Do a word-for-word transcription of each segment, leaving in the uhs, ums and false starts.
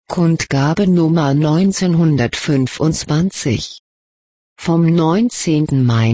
Kundgabe Nummer neunzehnhundertfünfundzwanzig. Vom neunzehnten Mai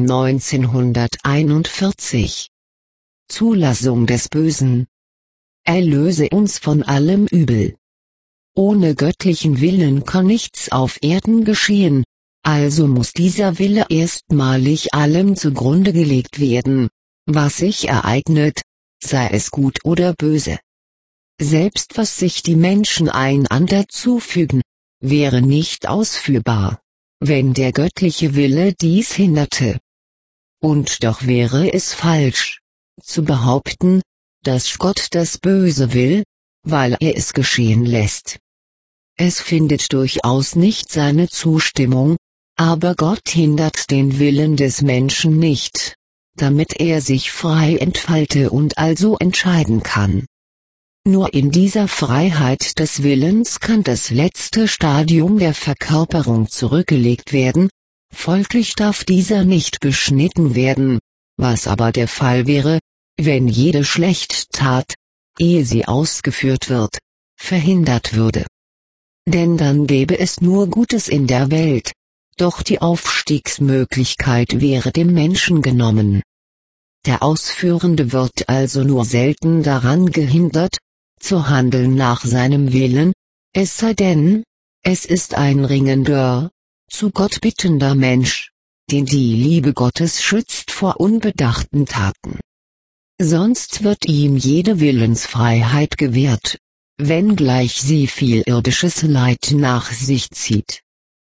neunzehnhunderteinundvierzig. Zulassung des Bösen. Erlöse uns von allem Übel. Ohne göttlichen Willen kann nichts auf Erden geschehen, also muss dieser Wille erstmalig allem zugrunde gelegt werden, was sich ereignet, sei es gut oder böse. Selbst was sich die Menschen einander zufügen, wäre nicht ausführbar, wenn der göttliche Wille dies hinderte. Und doch wäre es falsch, zu behaupten, dass Gott das Böse will, weil er es geschehen lässt. Es findet durchaus nicht seine Zustimmung, aber Gott hindert den Willen des Menschen nicht, damit er sich frei entfalte und also entscheiden kann. Nur in dieser Freiheit des Willens kann das letzte Stadium der Verkörperung zurückgelegt werden, folglich darf dieser nicht beschnitten werden, was aber der Fall wäre, wenn jede Schlechttaat, ehe sie ausgeführt wird, verhindert würde. Denn dann gäbe es nur Gutes in der Welt, doch die Aufstiegsmöglichkeit wäre dem Menschen genommen. Der Ausführende wird also nur selten daran gehindert, zu handeln nach seinem Willen, es sei denn, es ist ein ringender, zu Gott bittender Mensch, den die Liebe Gottes schützt vor unbedachten Taten. Sonst wird ihm jede Willensfreiheit gewährt, wenngleich sie viel irdisches Leid nach sich zieht.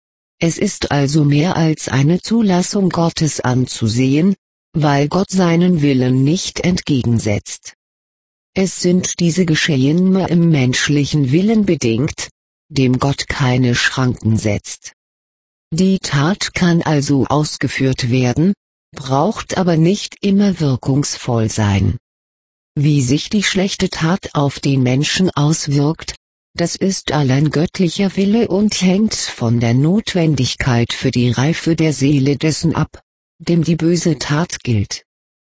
Es ist also mehr als eine Zulassung Gottes anzusehen, weil Gott seinen Willen nicht entgegensetzt. Es sind diese Geschehene im menschlichen Willen bedingt, dem Gott keine Schranken setzt. Die Tat kann also ausgeführt werden, braucht aber nicht immer wirkungsvoll sein. Wie sich die schlechte Tat auf den Menschen auswirkt, das ist allein göttlicher Wille und hängt von der Notwendigkeit für die Reife der Seele dessen ab, dem die böse Tat gilt.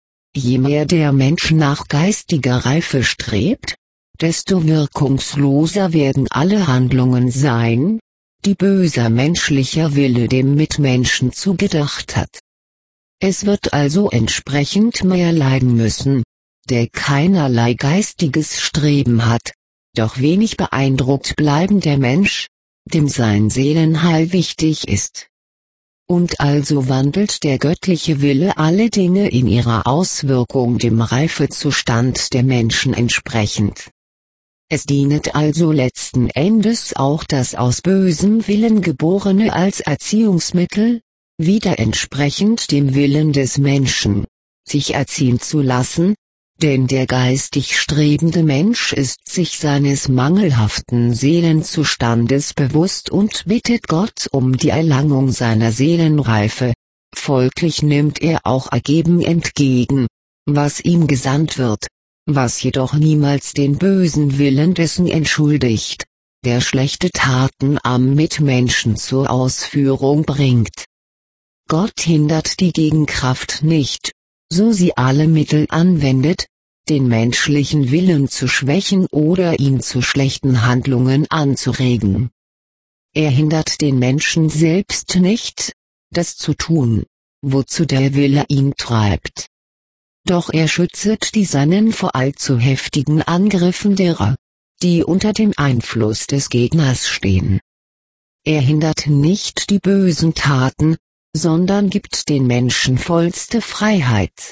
Je mehr der Mensch nach geistiger Reife strebt, desto wirkungsloser werden alle Handlungen sein, die böser menschlicher Wille dem Mitmenschen zugedacht hat. Es wird also entsprechend mehr leiden müssen, der keinerlei geistiges Streben hat, doch wenig beeindruckt bleiben der Mensch, dem sein Seelenheil wichtig ist. Und also wandelt der göttliche Wille alle Dinge in ihrer Auswirkung dem Reifezustand der Menschen entsprechend. Es dienet also letzten Endes auch das aus bösem Willen Geborene als Erziehungsmittel, wieder entsprechend dem Willen des Menschen, sich erziehen zu lassen, denn der geistig strebende Mensch ist sich seines mangelhaften Seelenzustandes bewusst und bittet Gott um die Erlangung seiner Seelenreife, folglich nimmt er auch ergeben entgegen, was ihm gesandt wird, was jedoch niemals den bösen Willen dessen entschuldigt, der schlechte Taten am Mitmenschen zur Ausführung bringt. Gott hindert die Gegenkraft nicht, so sie alle Mittel anwendet, den menschlichen Willen zu schwächen oder ihn zu schlechten Handlungen anzuregen. Er hindert den Menschen selbst nicht, das zu tun, wozu der Wille ihn treibt. Doch er schützet die Seinen vor allzu heftigen Angriffen derer, die unter dem Einfluss des Gegners stehen. Er hindert nicht die bösen Taten, sondern gibt den Menschen vollste Freiheit.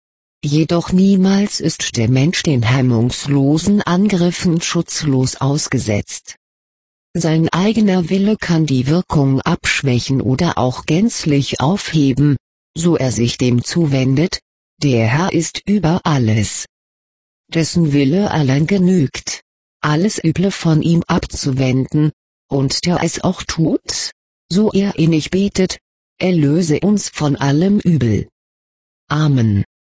Jedoch niemals ist der Mensch den hemmungslosen Angriffen schutzlos ausgesetzt. Sein eigener Wille kann die Wirkung abschwächen oder auch gänzlich aufheben, so er sich dem zuwendet, der Herr ist über alles. Dessen Wille allein genügt, alles Üble von ihm abzuwenden, und der es auch tut, so er innig betet, erlöse uns von allem Übel. Amen.